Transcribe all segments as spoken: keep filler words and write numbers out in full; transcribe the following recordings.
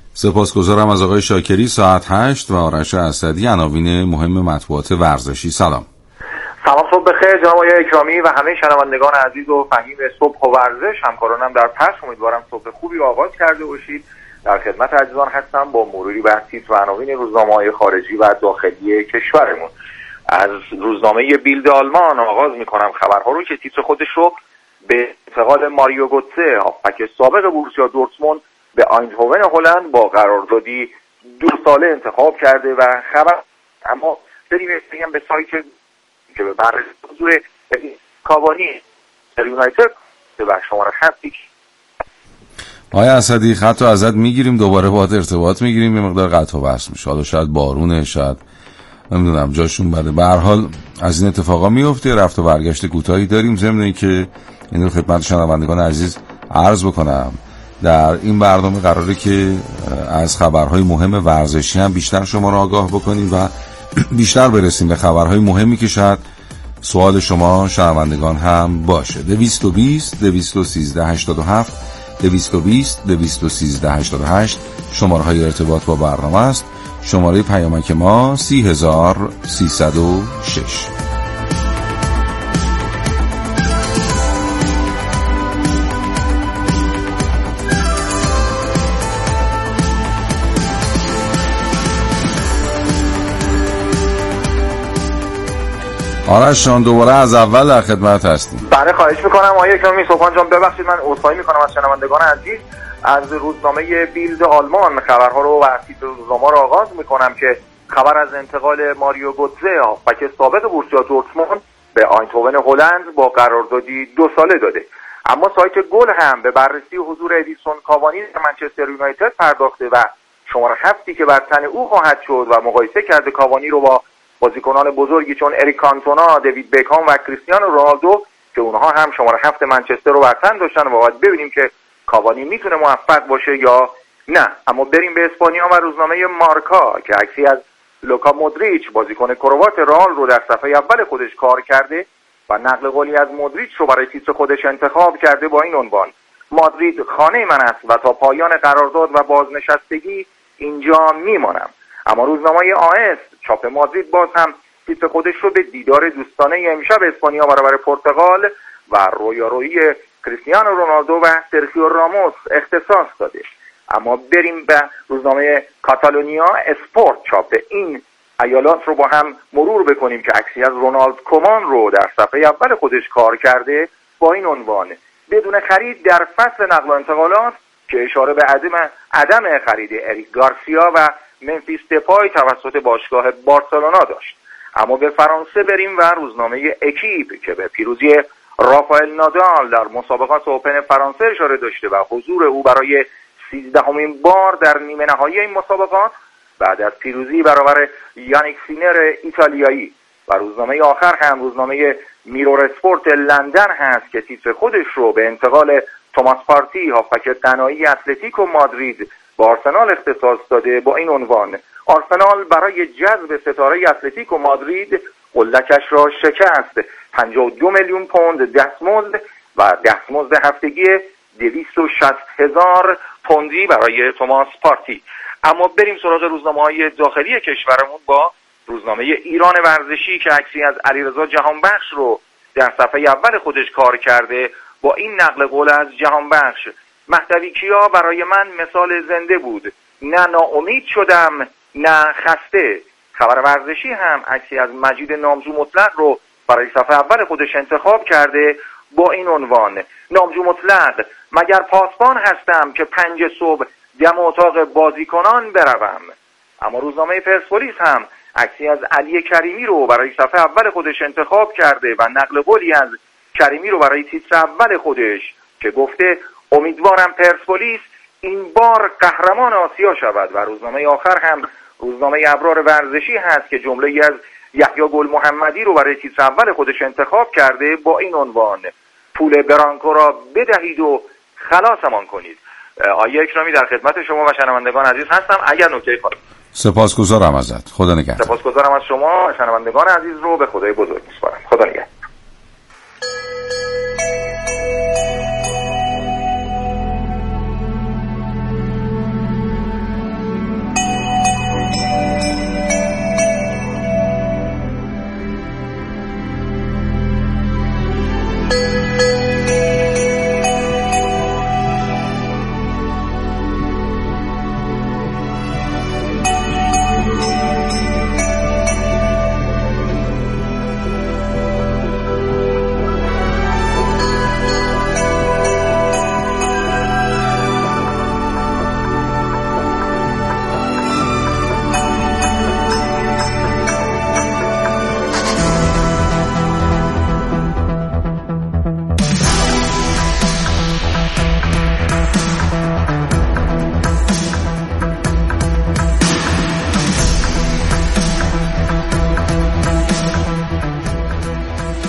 سپاسگزارم از آقای شاکری. ساعت هشت و آرش اسدی، عناوین مهم مطبوعات ورزشی. سلام. سلام، صبح بخیر جناب آقای اکرامی و همه شنوندگان عزیز و فهیم صبح و ورزش. همکارانم در پخش، امیدوارم صبح خوبی رو آغاز کرده باشید. در خدمت عزیزان هستم با مروری بر تیتر و عناوین روزنامه‌های خارجی و داخلی کشورمون. از روزنامه بیلد آلمان آغاز می‌کنم خبرها رو که تیتر خودش رو به انتقال ماریو گوتسه، هافبک سابق بورسیا دورتموند، به آیندهوون هلند با قراردادی دو ساله انتخاب کرده و خبر. اما بریم بگم به سایت که به بررسی حضور کاوانی یونایتد به شماره هفت. آقای اسدی، خط رو ازت میگیریم، دوباره باهات ارتباط میگیریم، یه مقدار قطع و وصل میشه. حالا شاید بارونه، شاید نمیدونم جاشون بده. به هر حال از این اتفاقا میفته. رفت و برگشت کوتاهی داریم. ضمن اینکه این رو خدمت شنوندگان عزیز عرض بکنم، در این برنامه قراره که از خبرهای مهم ورزشی هم بیشتر شما رو آگاه بکنیم و بیشتر برسیم به خبرهای مهمی که شاید سوال شما شنوندگان هم باشه. دویست و بیست دویست و سیزده هشتاد و هفت دویست و بیست دویست و سیزده هشتاد و هشت شماره های ارتباط با برنامه است. شماره پیامک ما سی هزار سیصد و شش. آرش جان، دوباره از اول در خدمت هستیم. بله، خواهش میکنم آقای اکرامی. صبحان جان ببخشید، من عذرخواهی میکنم از شنوندگان عزیز. از روزنامه بیلد آلمان خبرها رو و تیتر روزنامه رو آغاز میکنم که خبر از انتقال ماریو گوتزه، هافبک سابق بورسیا دورتموند، به آیندهوون هلند با قراردادی دو ساله داده. اما سایت گل هم به بررسی حضور ادیسون کاوانی در منچستر یونایتد پرداخته و شماره هفتی که بر تن او خواهد شد و مقایسه کرده کاوانی رو با بازیکنان بزرگی چون اریک کانتونا، دیوید بکام و کریستیانو رونالدو که اونها هم شماره هفت منچستر رو بر تن داشتن و باید ببینیم که کاوانی میتونه موفق باشه یا نه. اما بریم به اسپانیا و روزنامه مارکا که عکسی از لوکا مودریچ، بازیکن کروات رئال، رو در صفحه اول خودش کار کرده و نقل قولی از مودریچ رو برای تیتر خودش انتخاب کرده با این عنوان: مادرید خانه من است و تا پایان قرارداد و بازنشستگی اینجا میمانم. اما روزنامه آس چاپ مادرید باز هم تیتر خودش رو به دیدار دوستانه امشب اسپانیا برابر پرتغال و رویارویی کریستیانو رونالدو و سرخیو راموس اختصاص داده. اما بریم به روزنامه کاتالونیا اسپورت چاپ این ایالات رو با هم مرور بکنیم که عکسی از رونالد کومان رو در صفحه اول خودش کار کرده با این عنوان: بدون خرید در فصل نقل و انتقالات، که اشاره به عدم عدم خرید اریک گارسیا و منفیس دپای توسط باشگاه بارسلونا داشت. اما به فرانسه بریم و روزنامه اکیپ که به پیروزی رافائل نادال در مسابقات اوپن فرانسه اشاره داشته و حضور او برای سیزدهمین بار در نیمه نهایی این مسابقات بعد از پیروزی برابر یانیک سینر ایتالیایی. و روزنامه آخر هم روزنامه میرور اسپورت لندن هست که تیتر خودش رو به انتقال توماس پارتی، هافبک غنایی اتلتیکو مادرید، با آرسنال اختصاص داده با این عنوان: آرسنال برای جذب ستاره اتلتیکو مادرید قلدکش را شکست. پنجاه و دو میلیون پوند دستمزد و دستمزد هفتگی دویست و شصت هزار پوندی برای توماس پارتی. اما بریم سراغ روزنامه‌های داخلی کشورمون با روزنامه ایران ورزشی که عکسی از علیرضا جهانبخش رو در صفحه اول خودش کار کرده با این نقل قول از جهانبخش: مهدوی کیا برای من مثال زنده بود، نه ناامید شدم نه خسته. خبر ورزشی هم عکسی از مجید نامجو مطلق رو برای صفحه اول خودش انتخاب کرده با این عنوان: نامجو مطلق، مگر پاسبان هستم که پنج صبح دم اتاق بازیکنان بروم. اما روزنامه پرسپولیس هم عکسی از علی کریمی رو برای صفحه اول خودش انتخاب کرده و نقل قولی از کریمی رو برای تیتر اول خودش که گفته: امیدوارم پرسپولیس این بار قهرمان آسیا شود. و روزنامه آخر هم روزنامه ابرار ورزشی هست که جمله‌ای از یحیی گل محمدی رو برای تیتر اول خودش انتخاب کرده با این عنوان: پول برانکو را بدهید و خلاصمان کنید. آیه اکرامی در خدمت شما و شنوندگان عزیز هستم. اگر نکته خواهید. سپاسگزارم ازت. خدا نگهدار. سپاسگزارم از شما و شنوندگان عزیز رو به خدای بزرگ می‌سپارم. خدا نگهدار.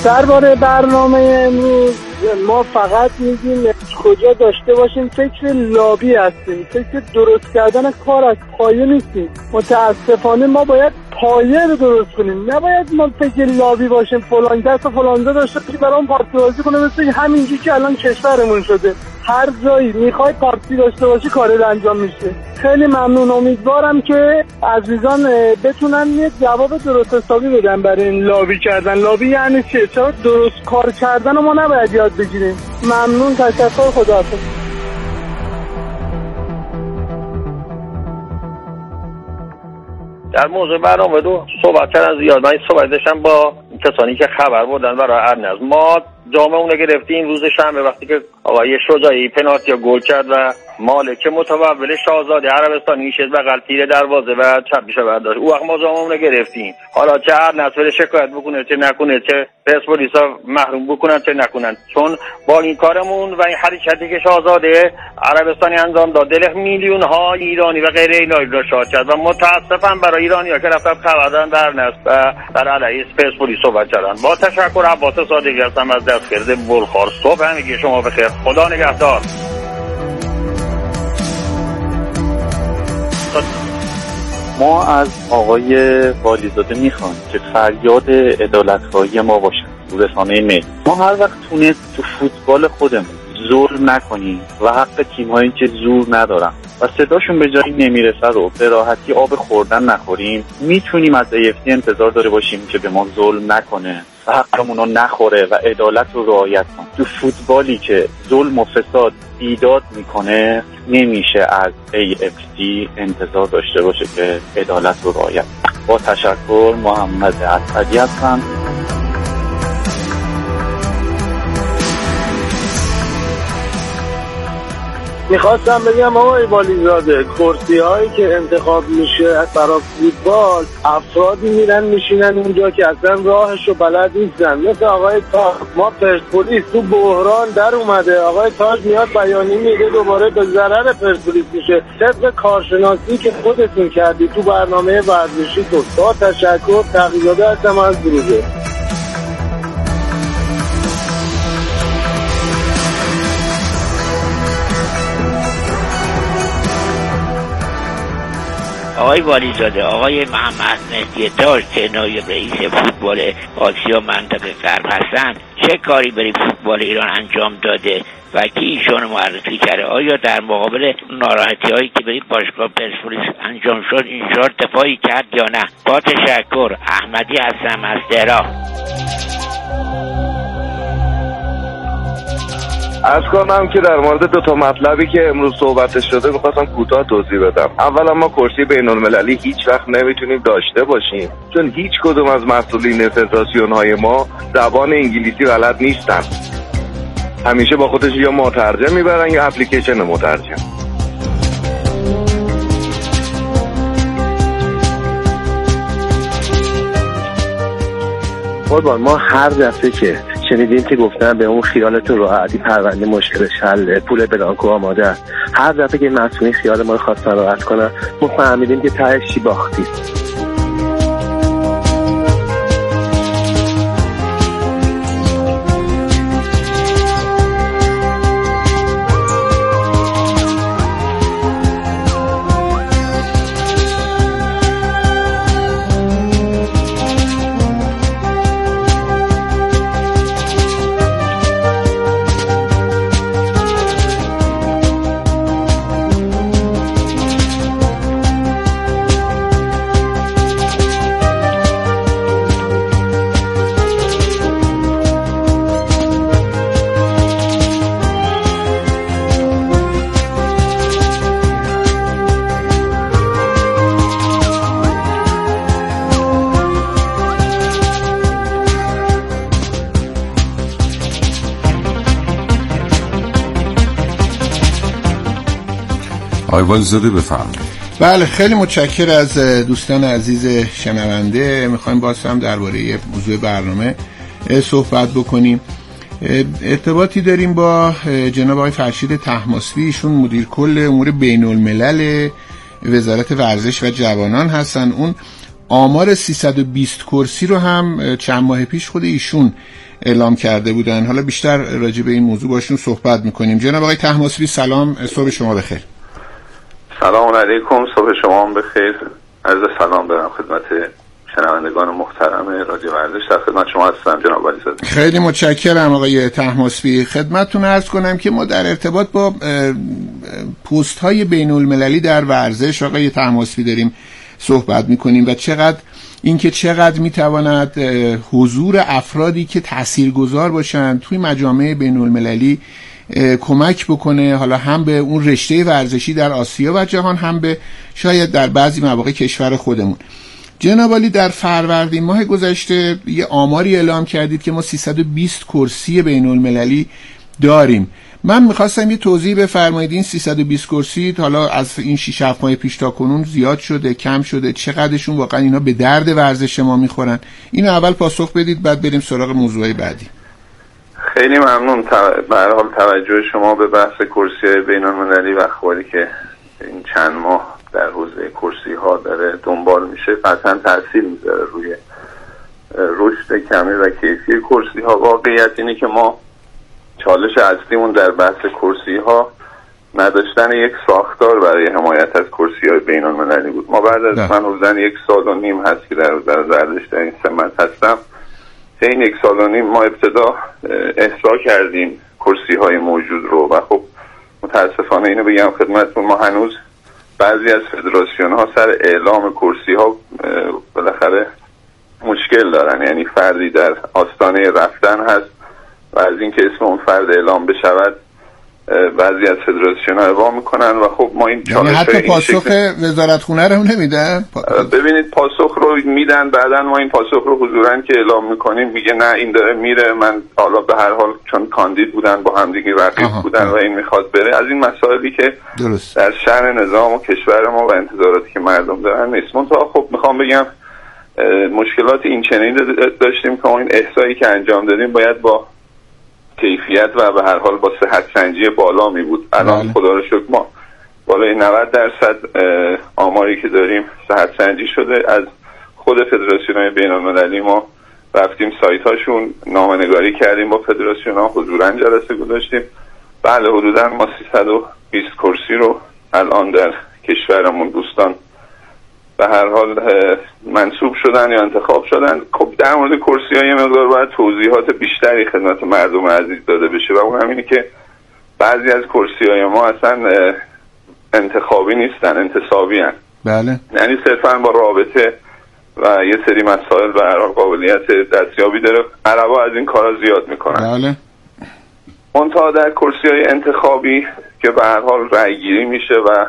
درباره برنامه امروز ما فقط میگیم کجا داشته باشیم فکر لابی هستیم، فکر درست کردن کار از پایه نیستیم. متاسفانه ما باید پایه رو درست کنیم، نباید ما فکر لابی باشیم فلان دست و فلان جا داشته باشیم برای اون پارتی بازی کنیم مثل همینجوری که الان کشورمون شده. هر جایی میخوای پارتی داشته باشی کار انجام میشه. خیلی ممنون، امیدوارم که عزیزان بتونن یه جواب درست حسابی بدن برای این لابی کردن. لابی یعنی چه؟ چرا درست کار کردن رو ما نباید یاد بگیریم؟ ممنون، تشکر، خداحافظ. در موضوع برنامه دو صحبت کردن زیاد. من صحبت داشتم با کسانی که خبر بردن برای ارنز. ما جام اون گرفتیم روز شنبه وقتی که آقای شجاعی پنالتی گل کرد و مالک متوول شاهزاده عربستانی نشست بغل تیر دروازه و چپش برداشت. او وقت ما جام اون گرفتیم. حالا چه ارنز بره شکایت بکنه چه نکنه، چه پرسپولیسا محروم بکنن چه نکنن، چون با این کارمون و این حرکتی که شاهزاده عربستانی انجام داد دل میلیون ها ایرانی و غیر ایرانی را شاد کرد و متاسفم برای ایرانی‌ها که رفتن خبر دادن در ارنز و در علیه پرسپولیس صحبت کردن. با تشکر عباس صادقی هستم از دستگرد بلخار. صبح همگی شما بخیر. خدا نگهدار. ما از آقای والیزاده میخوایم که فریاد عدالت‌خواهی ما باشه تو رسانه ملی. ما هر وقت تونست تو فوتبال خودمون ظلم نکنیم و حق تیم‌هایی که زور ندارن و صداشون به جایی نمیرسه رو به راحتی آب خوردن نخوریم، میتونیم از ای اف تی انتظار داره باشیم که به ما ظلم نکنه و حقمون رو نخوره و عدالت رو رعایت کنه. تو فوتبالی که ظلم و فساد بیداد میکنه نمیشه از ای اف تی انتظار داشته باشه که عدالت رو رعایت کنه. با تشکر، محمد اسدی هستم. میخواستم بگم آقای والیزاده، کرسی هایی که انتخاب میشه برای فوتبال افرادی میرن میشینن اونجا که اصلا راهش رو بلد نیستن، مثل آقای تاج. ما پرسپولیس تو بحران در اومده، آقای تاج میاد بیانیه میده دوباره به ضرر پرسپولیس میشه، طبق کارشناسی که خودتون کردی تو برنامه ورزشی. تو با تشکر، تقییداده هستم از دروزه. آقای والیزاده، آقای محمد مهدی تاج که نایب رئیس فوتبال آسیا منطقه غرب هستند، چه کاری برای فوتبال ایران انجام داده و کی ایشون معرفی کرده؟ آیا در مقابل ناراحتی هایی که برای باشگاه پرسپولیس انجام شد اینجا دفاعی کرد یا نه؟ با تشکر، احمدی هستم از تهران. عرض کنم که در مورد دو تا مطلبی که امروز صحبت شده می‌خواستم کوتاه توضیح بدم. اولا ما کرسی بین‌المللی هیچ وقت نمیتونیم داشته باشیم چون هیچ کدوم از مسئولین فدراسیون‌های ما زبان انگلیسی بلد نیستن. همیشه با خودش یا مترجم میبرن یا اپلیکیشن مترجم. قربان، ما هر دفعه که شنیدیم که گفتن به اون خیالتون راحتی پرونده مشکلش حل، پول بلانکو آماده است، هر دفعه که مسئولین خیال ما رو خواستن راحت کنن ما فهمیدیم که تهش چی باختی. آقای والیزاده بفرمایید. بله، خیلی متشکر از دوستان عزیز شنونده. میخوایم باز هم درباره موضوع برنامه صحبت بکنیم. ارتباطی داریم با جناب آقای فرشید طهماسبی، ایشون مدیر کل امور بین الملل وزارت ورزش و جوانان هستن. اون آمار سیصد و بیست کرسی رو هم چند ماه پیش خود ایشون اعلام کرده بودن. حالا بیشتر راجع به این موضوع باشون صحبت میکنیم. جناب آقای طهماسبی سلام، صبح شما بخیر. سلام علیکم، صبح شما هم بخیر. عرض سلام دارم خدمت شنوندگان محترم رادیو ورزش. در خدمت شما هستم جناب ولیزاده. خیلی متشکرم آقای طهماسبی. خدمتتون عرض کنم که ما در ارتباط با پست های بین المللی در ورزش آقای طهماسبی داریم صحبت میکنیم و چقدر اینکه چقدر میتواند حضور افرادی که تاثیرگذار باشن توی مجامع بین المللی کمک بکنه، حالا هم به اون رشته ورزشی در آسیا و جهان، هم به شاید در بعضی مواقع کشور خودمون. جناب عالی در فروردین ماه گذشته یه آماری اعلام کردید که ما سیصد و بیست کرسی بین المللی داریم. من میخواستم یه توضیح بفرمایید این سیصد و بیست کرسی حالا از این شش هفت ماه پیش تا کنون زیاد شده، کم شده، چقدرشون واقعا اینا به درد ورزش ما میخورن؟ اینو اول پاسخ بدید بعد بریم سراغ موضوع بعدی. خیلی ممنون. به هر حال توجه شما به بحث کرسی بین المللی و اخباری که این چند ماه در حوزه کرسی ها داره دنبال میشه قطعا تاثیر میذاره روی رشد کمی و کیفی کرسی ها. واقعیت اینه که ما چالش اصلیمون در بحث کرسی ها نداشتن یک ساختار برای حمایت از کرسی های بین المللی بود. ما بعد از من حدوداً یک سال و نیم هست که در وزارت ورزش در این سمت هستم. این یک سال و نیم ما ابتدا احصا کردیم کرسی های موجود رو و خب متاسفانه اینو بگم خدمتتون، ما هنوز بعضی از فدراسیون ها سر اعلام کرسی ها بالاخره مشکل دارن. یعنی فردی در آستانه رفتن هست و از اینکه اسم اون فرد اعلام بشود بعضی از فدراسیون ها ابا میکنن و خب ما این یعنی حتی پاسخ وزارت خونه رو نمیدن. ببینید پاسخ رو میدن، بعدن ما این پاسخ رو حضوراً که اعلام میکنیم میگه نه این داره میره. من حالا به هر حال چون کاندید بودن با هم دیگه رقیب بودن آها. و این میخواد بره. از این مسائلی که درست. در شأن نظام و کشور ما و انتظاراتی که مردم دارن نیست. منتها خب میخوام بگم مشکلات این چنین داشتیم که این احصایی که انجام دادیم باید با کیفیت و به هر حال با صحت سنجی بالا می بود. الان خدا رو شکر ما بالای نود درصد آماری که داریم صحت سنجی شده. از خود فدراسیون‌های بین‌المللی ما رفتیم سایت هاشون نامه‌نگاری کردیم، با فدراسیون ها حضوراً جلسه گذاشتیم. بله حدوداً ما سیصد و بیست کرسی رو الان در کشورمون دوستان به هر حال منصوب شدن یا انتخاب شدن. خب در مورد کرسی ها یه مقدار باید توضیحات بیشتری خدمت مردم عزیز داده بشه و اون همینه که بعضی از کرسی های ما اصلا انتخابی نیستن، انتصابی هن. بله. یعنی صرفا با رابطه و یه سری مسائل به هر حال قابلیت دستیابی داره. عربا از این کارا زیاد میکنن. بله. منتها در کرسی های انتخابی که به هر حال رأی گیری میشه و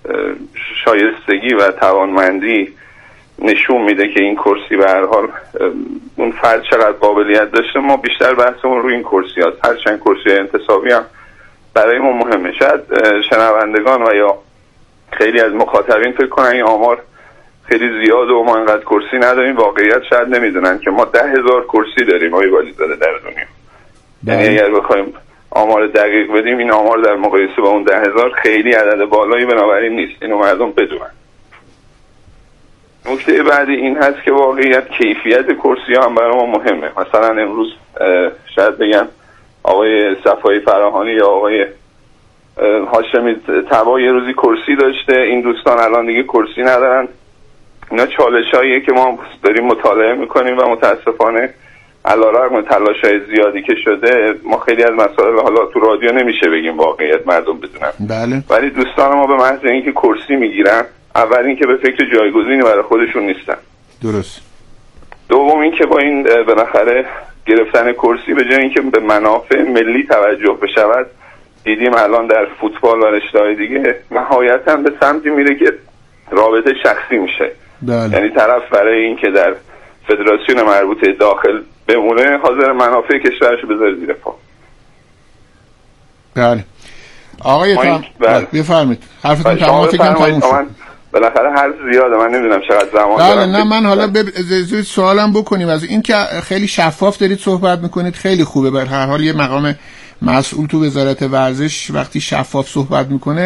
شایستگی و توانمندی نشون میده که این کرسی به هر حال اون فرد چقدر قابلیت داشته، ما بیشتر بحثمون روی این کرسی هست. هرچند کرسی انتصابی هم برای ما مهمه. شاید شنوندگان و یا خیلی از مخاطبین فکر کنن این آمار خیلی زیاده و ما اینقدر کرسی نداریم. واقعیت شاید نمیدونن که ما ده هزار کرسی داریم آقای ولیزاده در دنیا. یعنی اگر بخوایم آمار دقیق بدیم این آمار در مقایسه با اون ده هزار خیلی عدد بالایی بنابراین نیست. اینو مردم بدونن. نکته بعدی این هست که واقعیت کیفیت کرسی ها هم برای ما مهمه. مثلا امروز شاید بگم آقای صفایی فراهانی یا آقای هاشمی طبا یه روزی کرسی داشته، این دوستان الان دیگه کرسی ندارن. اینا چالشاییه که ما داریم مطالعه میکنیم و متاسفانه علیرغم تلاش‌های زیادی که شده ما خیلی از مسائل حالا تو رادیو نمیشه بگیم واقعیت مردم بدونن. بله. ولی دوستان ما به محض اینکه کرسی میگیرن اول اینکه به فکر جایگزینی برای خودشون نیستن. درست. دوم اینکه با این بالاخره گرفتن کرسی به جای اینکه به منافع ملی توجه بشود دیدیم الان در فوتبال و رشته‌های دیگه نهایتاً به سمتی میره که رابطه شخصی میشه. بله. یعنی طرف برای اینکه در فدراسیون مربوطه داخل بمونه حاضر منافع کشورشو بذاره زیر پا. بله. آقای تام بفرمایید. حرفتون تمام فکرم تموم شد. بالاخره حرف زیاده من نمیدونم چقدر زمان بله دارم. نه من حالا بذارید سوالم بکنیم از این که خیلی شفاف دارید صحبت میکنید خیلی خوبه. به هر حال یه مقام مسئول تو وزارت ورزش وقتی شفاف صحبت میکنه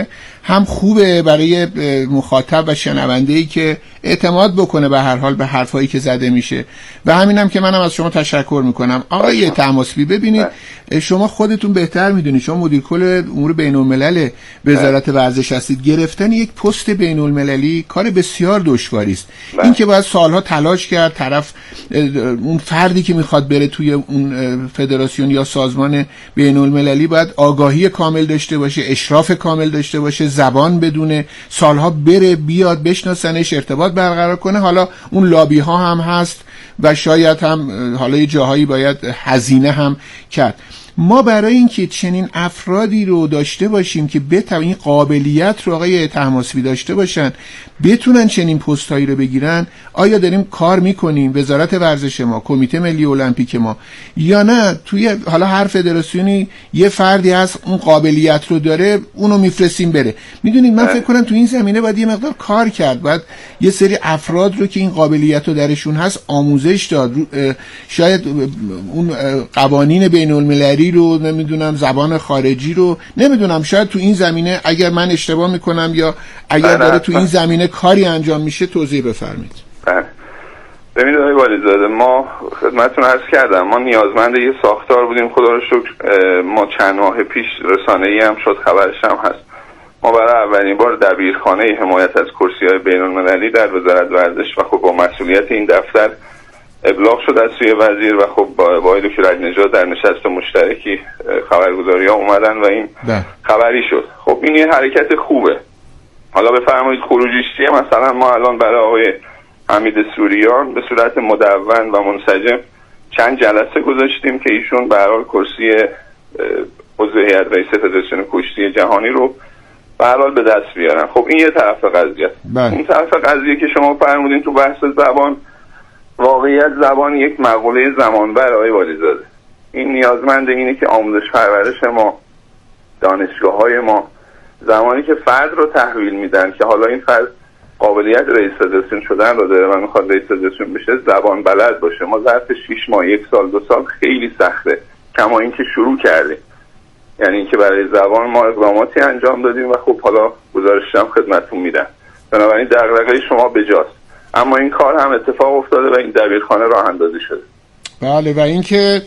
هم خوبه برای مخاطب و شنونده‌ای که اعتماد بکنه به هر حال به حرفایی که زده میشه. و همینم که منم از شما تشکر میکنم. آقای طهماسبی، ببینید شما خودتون بهتر میدونید، شما مدیر کل امور بین‌الملل وزارت ورزش هستید. گرفتن یک پست بین‌المللی کار بسیار دشواری است. این که باید سالها تلاش کرد، طرف اون فردی که میخواد بره توی اون فدراسیون یا سازمان بین‌المللی باید آگاهی کامل داشته باشه، اشراف کامل داشته باشه، زبان بدونه، سالها بره بیاد بشناسنش، ارتباط برقرار کنه. حالا اون لابی ها هم هست و شاید هم حالا یه جاهایی باید هزینه هم کرد. ما برای اینکه چنین افرادی رو داشته باشیم که بتونن این قابلیت رو آقای طهماسبی داشته باشن، بتونن چنین پستایی رو بگیرن، آیا داریم کار میکنیم وزارت ورزش ما، کمیته ملی المپیک ما، یا نه توی حالا هر فدراسیونی یه فردی هست اون قابلیت رو داره اونو میفرستیم بره؟ میدونید من فکر کنم تو این زمینه باید یه مقدار کار کرد، باید یه سری افراد رو که این قابلیت رو درشون هست آموزش داد، شاید اون قوانین بین‌المللی رو، نمیدونم زبان خارجی رو، نمیدونم شاید تو این زمینه اگر من اشتباه میکنم یا اگر داره تو این زمینه کاری انجام میشه توضیح بفرمایید. بله ببینید آقای والیزاده، ما خدمتتون عرض کردم ما نیازمند یه ساختار بودیم. خدا رو شکر ما چند ماه پیش رسانه‌ای هم شد، خبرش هم هست، ما برای اولین بار دبیرخانه حمایت از کرسی‌های بین‌المللی در وزارت ورزش و خب با مسئولیت این دفتر ابلاغ شد از سوی وزیر و خب با آقای دکتر علی‌نژاد در نشست مشترکی خبرگزاری ها اومدن و این ده. خبری شد. خب این یه حرکت خوبه. حالا بفرمایید خروجیش چیه؟ مثلا ما الان برای آقای حمید سوریان به صورت مدون و منسجم چند جلسه گذاشتیم که ایشون به هر حال کرسی عضو هیئت رئیس فدراسیون کشتی جهانی رو به هر حال به دست بیارن. خب این یه طرف قضیه. اون طرف قضیه که شما فرمودین تو بحث زبان، واقعیت زبان یک مقوله زمانبر آقای والیزاده. این نیازمند اینه که آموزش پرورش ما، دانشگاه‌های ما زمانی که فرد رو تحویل میدن که حالا این فرد قابلیت رئیس فدراسیون شدن رو داره و میخواد رئیس فدراسیون بشه، زبان بلد باشه. ما ظرف شش ماه، یک سال، دو سال خیلی سخته، کما اینکه شروع کردیم. یعنی اینکه برای زبان ما اقداماتی انجام دادیم و خب حالا گزارشش هم خدمتتون میدم. بنابراین دغدغه شما بجاست، اما این کار هم اتفاق افتاده و این دبیرخانه راه اندازی شده. بله و اینکه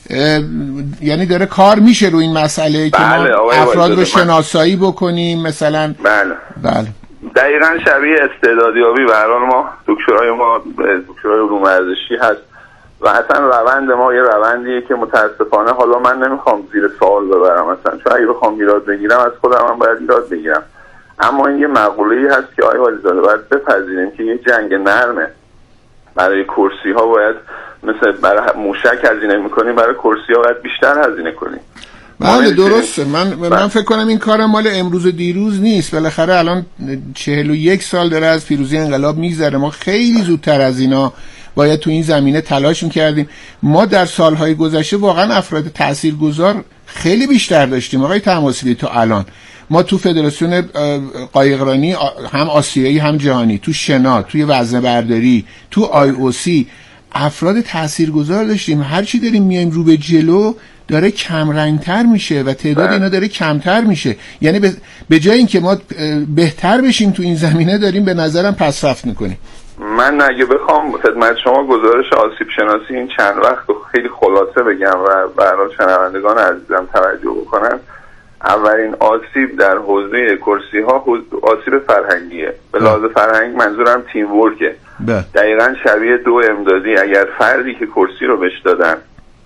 یعنی داره کار میشه رو این مسئله که بله، ما افراد رو شناسایی بکنیم مثلا. بله بله دقیقاً شبیه استعدادیابی. به هر حال ما دکترای ما دکترای علوم ورزشی هست و اصلا روند ما یه روندیه که متاسفانه حالا من نمیخوام زیر سوال ببرم مثلا، چون اگه بخوام ایراد بگیرم از خودم هم باید ایراد بگیرم، اما این یه مقوله‌ای هست که آقای والیزاده باید بپذیریم که یه جنگ نرمه. برای کرسی ها باید مثل برای موشک هزینه میکنیم، برای کرسی ها باید بیشتر هزینه کنیم. بله درسته. من من فکر کنم این کار مال امروز و دیروز نیست. بالاخره الان چهل و یک سال داره از پیروزی انقلاب میگذره. ما خیلی زودتر از اینا باید تو این زمینه تلاش میکردیم. ما در سالهای گذشته واقعا افراد تاثیرگذار خیلی بیشتر داشتیم آقای طهماسبی. تو الان ما تو فدراسیون قایقرانی هم آسیایی هم جهانی، تو شنا، توی وزنه برداری، تو آی او سی افراد تاثیرگذار داشتیم. هر چی داریم میایم رو به جلو داره کم رنگتر میشه و تعداد اینا داره کمتر میشه. یعنی به جای اینکه ما بهتر بشیم تو این زمینه داریم به نظرم پسرفت میکنیم. من اگه بخوام خدمت شما گزارش آسیب شناسی این چند وقت خیلی خلاصه بگم و برای شنوندگان عزیزم توجه بکنن، اولین آسیب در حوزه کرسی ها آسیب فرهنگیه. به لحاظ فرهنگ منظورم تیم ورکه. دقیقاً شبیه دو امدادی. اگر فردی که کرسی رو بهش دادن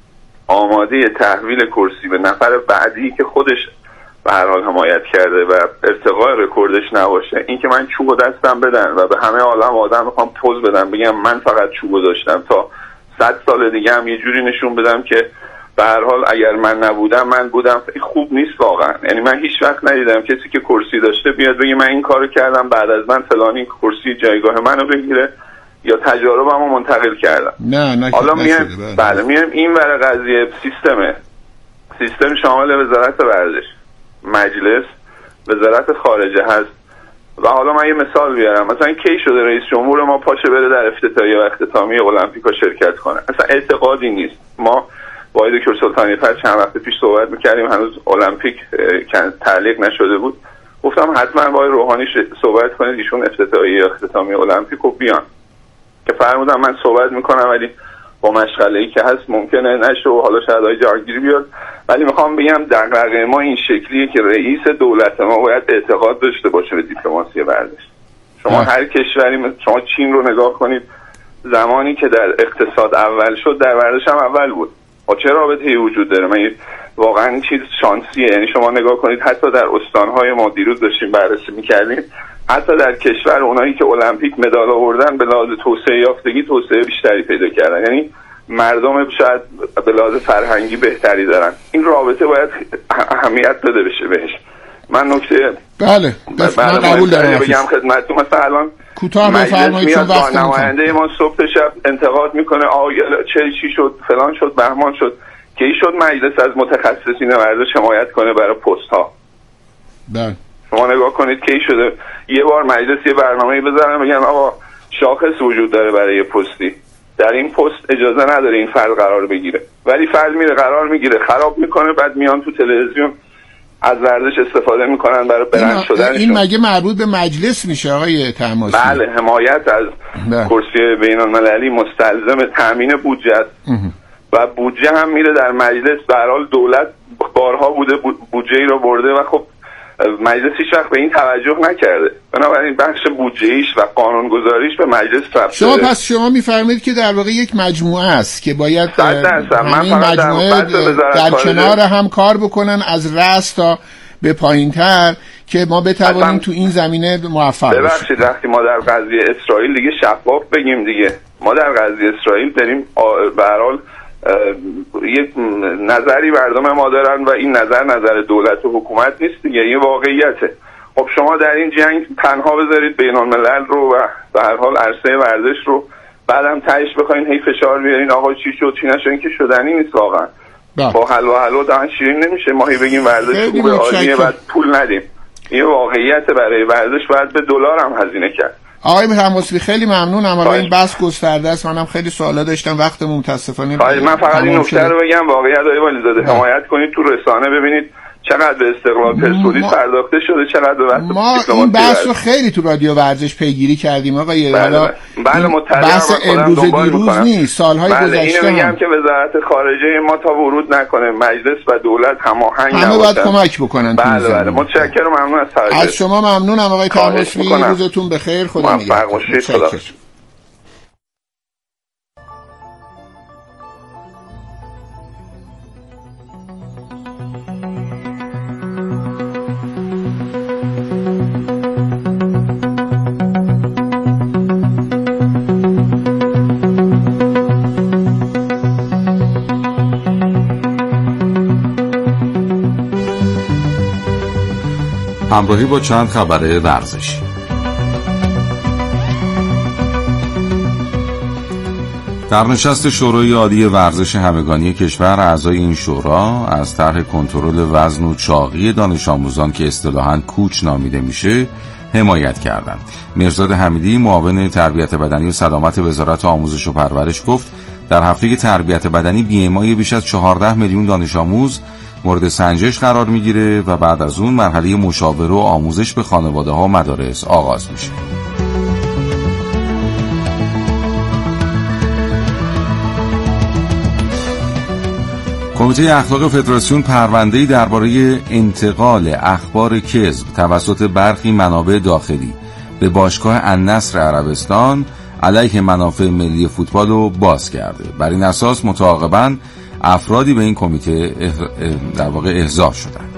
آماده تحویل کرسی به نفر بعدی که خودش به هر حال حمایت کرده و ارتقاء رکوردش نباشه، این که من چوبو دستم بدن و به همه عالم آدم میخوام پوز بدم بگم من فقط چوبو داشتم تا صد سال دیگه هم یه جوری نشون بدم که به هر حال اگر من نبودم من بودم، خوب نیست واقعا. یعنی من هیچ وقت ندیدم کسی که کرسی داشته بیاد بگه من این کارو کردم بعد از من فلانی کرسی جایگاه منو بگیره یا تجاربمو منتقل کردم. نه نه حالا میایم بله میایم این ور قضیه سیستمه. سیستم شامل وزارت ورزش، مجلس، وزارت خارجه هست و حالا من یه مثال بیارم. مثلا کی شده رئیس جمهور ما پاشه بره در افتتاحیه و اختتامیه المپیکا شرکت کنه؟ اصلا اعتقادی نیست. ما با دکتر سلطانی فر چند وقت پیش صحبت میکردیم، هنوز المپیک تعلیق نشده بود. گفتم حتما با روحانی صحبت کنید، ایشون افتتاحیه اختتامی المپیک رو بیان، که فرمودم من صحبت میکنم ولی با مشغله‌ای که هست ممکنه نشه و حالا شاید آقای جهانگیری بیاد، ولی میخوام بگم دغدغه ما این شکلیه که رئیس دولت ما باید اعتقاد داشته باشه به دیپلماسی ورزش. شما هر کشوری، شما چین رو نگاه کنید، زمانی که در اقتصاد اول شد در ورزش هم اول بود. و چه رابطه‌ای وجود داره؟ من واقعا این چیز شانسیه. یعنی شما نگاه کنید حتی در استانهای ما دیروز داشتیم بررسی می‌کردیم، حتی در کشور اونایی که المپیک مدال آوردن به لحاظ توسعه یافتگی توسعه بیشتری پیدا کردن، یعنی مردم شاید به لحاظ فرهنگی بهتری دارن. این رابطه باید اهمیت داده بشه بهش. من نکته بله من قبول دارم بگم خدمتتون، مثلا الان کوتاه بفرمایید چون وقت نماینده ما صبح شب انتقاد میکنه آقا چه چی شد فلان شد بهمان شد، که این شد مجلس از متخصصین ورزش حمایت کنه برای پست ها. بله شما نگاه کنید که این شده یه بار مجلس یه برنامه‌ای بذارن بگن آقا شاخص وجود داره برای پستی، در این پست اجازه نداره این فرد قرار بگیره، ولی فرد میره قرار میگیره خراب میکنه، بعد میان تو تلویزیون از ورزش استفاده میکنن برای برند شدنشون. این مگه مربوط به مجلس میشه آقای طهماسبی؟ بله حمایت از بله. کرسی بین المللی مستلزم تامین بودجه است و بودجه هم میره در مجلس. به هر حال دولت بارها بوده بودجه ای رو برده و خب مجلس هیچ وقت به این توجه نکرده، بنابراین بخش بودجه‌ایش و قانونگذاریش به مجلس رفته. شما پس شما میفرمایید که در واقع یک مجموعه است که باید همین مجموعه در, در کنار هم کار بکنن از رأس تا به پایین‌تر که ما بتوانیم تو این زمینه موفق باشیم. ببخشید وقتی ما در قضیه اسرائیل دیگه شفاف بگیم دیگه، ما در قضیه اسرائیل داریم به هر حال یک نظری مردم ما دارن و این نظر نظر دولت و حکومت نیست دیگه، این واقعیته. خب شما در این جنگ تنها بذارید بین الملل رو و به هر حال عرصه ورزش رو، بعدم تهش بخواین هی فشار بیارین آقا چی شد چی نشد، این که شدنی نیست واقعا. با حلوا حلوا دهن شیرین نمیشه. ما هی بگیم ورزش خوبه عالیه بعد پول ندیم، این واقعیت. برای ورزش باید به دلار هم هزینه کرد. آقای طهماسبی خیلی ممنونم. حالا این بحث گسترده است، منم خیلی سوالا داشتم، وقتمون متاسفانه من فقط این نکته رو بگم، واقعیت آقای والیزاده حمایت کنید، تو رسانه ببینید چقدر به استقلال پرسپولیس ما... پرداخته شده، چقدر به وقت ما این بحث رو خیلی تو رادیو ورزش پیگیری کردیم آقای. بله بله بحث امروز دیروز نیست، سالهای بله گذشته. اینو میگم که وزارت خارجه ما تا ورود نکنه، مجلس و دولت هماهنگ نباشن، همه باید کمک بکنن. بله بله متشکرم، ممنون از توجه. از شما ممنونم آقای طهماسبی، روزتون بخیر، خدا نگهدار. همراهی با چند خبر ورزشی. در نشست شورای عالی ورزش همگانی کشور، اعضای این شورا از طرح کنترل وزن و چاقی دانش آموزان که اصطلاحاً کوچ نامیده میشه حمایت کردند. مرزاد حمیدی معاون تربیت بدنی و سلامت وزارت آموزش و پرورش گفت در هفته تربیت بدنی بی ام آی بیش از چهارده میلیون دانش آموز مورد سنجش قرار میگیره و بعد از اون مرحله مشاوره و آموزش به خانواده ها و مدارس آغاز میشه. کمیته اخلاق فدراسیون پرونده‌ای درباره انتقال اخبار کذب توسط برخی منابع داخلی به باشگاه النصر عربستان علیه منافع ملی فوتبال رو باز کرده. بر این اساس متعاقباً افرادی به این کمیته در واقع احضار شدند.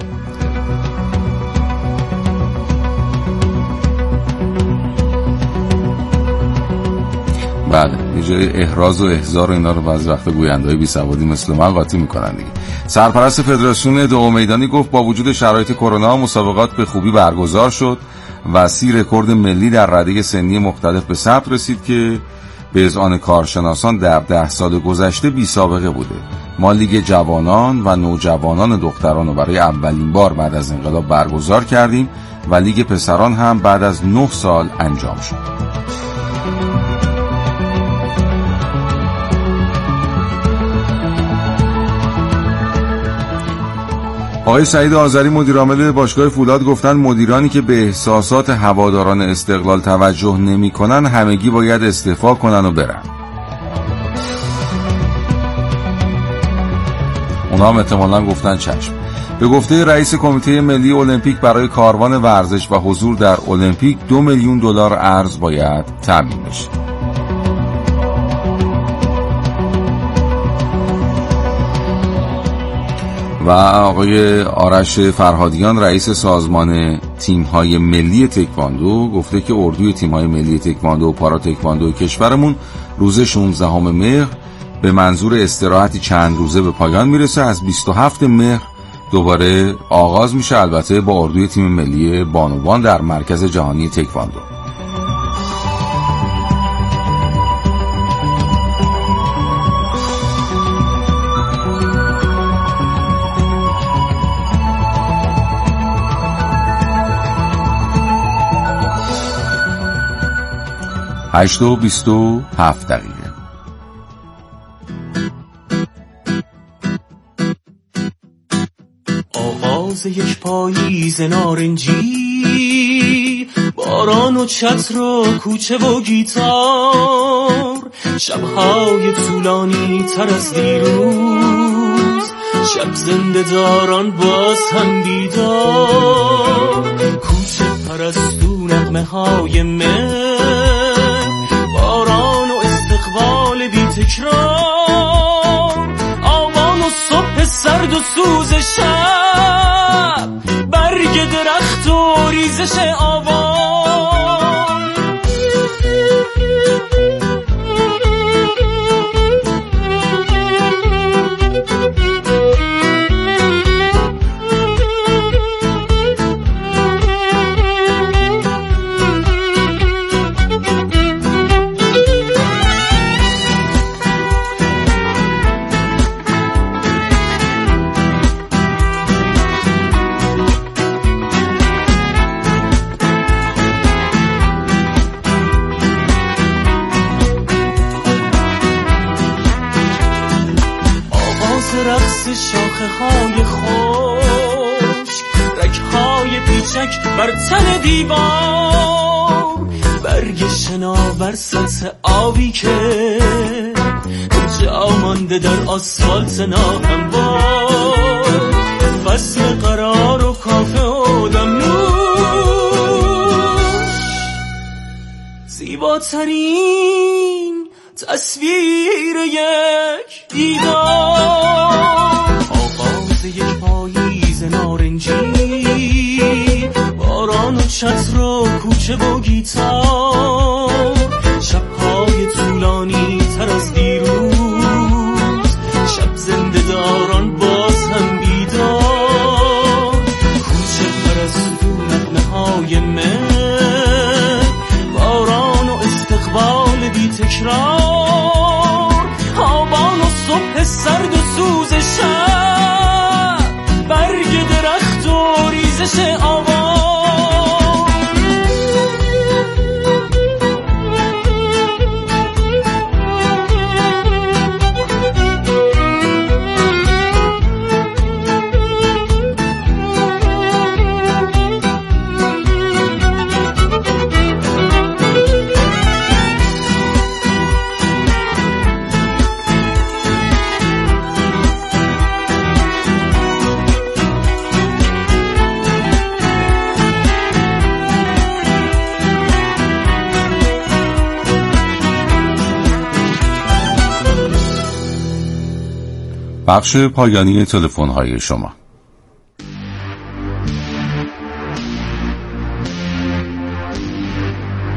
بله یه جای احراز و احضار و اینا رو بعضی وقت گوینده‌های بی‌سوادی مثل من قاطی میکنن دیگه. سرپرست فدراسیون دو میدانی گفت با وجود شرایط کرونا مسابقات به خوبی برگزار شد و سی رکورد ملی در رده سنی مختلف به ثبت رسید که به اذعان کارشناسان در ده سال گذشته بی سابقه بوده. ما لیگ جوانان و نوجوانان دختران رو برای اولین بار بعد از انقلاب برگزار کردیم و لیگ پسران هم بعد از نه سال انجام شد. آقای سعید آذری مدیر عامل باشگاه فولاد گفتن مدیرانی که به احساسات هواداران استقلال توجه نمی‌کنن همگی باید استعفا کنن و برن. اونا هم احتمالاً گفتن چشم. به گفته رئیس کمیته ملی المپیک برای کاروان ورزش و حضور در المپیک دو میلیون دلار ارز باید تامین بشه. و آقای آرش فرهادیان رئیس سازمان تیم‌های ملی تکواندو گفته که اردوی تیم‌های ملی تکواندو و پارا تکواندو کشورمون روز شانزدهم مهر به منظور استراحتی چند روزه به پایان میرسه. از بیست و هفتم مهر دوباره آغاز میشه، البته با اردوی تیم ملی بانوان در مرکز جهانی تکواندو. هشت و بیست و هفت دقیقه. آغاز یک پاییز نارنجی، باران و چتر و کوچه و گیتار، شبهای طولانی تر از دیروز، شب زنده داران باز هم بیدار، کوچه پرستو نغمه های مه، باران و استقبال بی تکرار، آوان و صبح سرد و سوز شب، برگ درخت و ریزش آوان. شاخه های خشک، رگ های پیچک بر تن دیوار، برگ شناور سطح آبی که جا مانده در آسفالت ناهموار، فصل قرار و کافه و دمنوش، زیباترین تصویر یک دیدار. یک پاییز نارنجی، باران و چتر و کوچه و گیتار، شبهای طولانی تر از دیروز، شب زنده داران باز هم بیدار، کوچه پرستو نغمه های مه، باران و استقبال بی تکرار، آبان و صبح سرد و سوز شب، برگ درخت و ریزش آوان. بخش پایانی تلفن‌های شما.